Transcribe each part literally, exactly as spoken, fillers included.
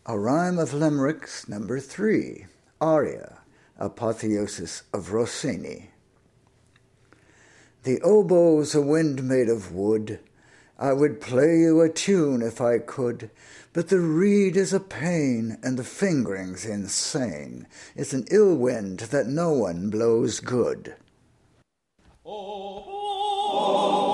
A Rhyme of Limericks, number three, aria, Apotheosis of Rossini. The obow's a wind made of wood. I would play you a tune if I could, but the reed is a pain and the fingering's insane. It's an ill wind that no one blows good. Oh, oh,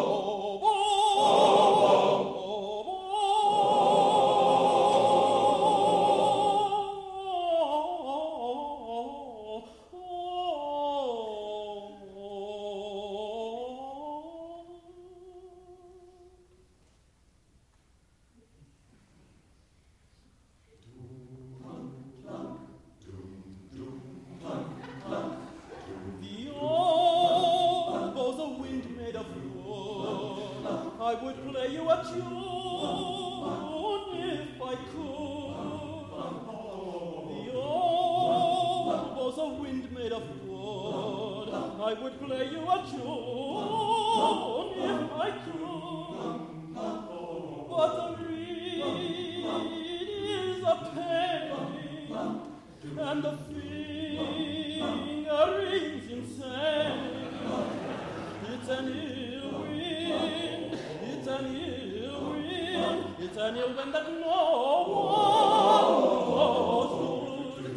I would play you a tune if I could. The obow's a wind made of wood. I would play you a tune if I could. But the reed is a pain, and the fingering's insane. It's an ill wind. It's an ill wind, it's an ill wind that no one knows good.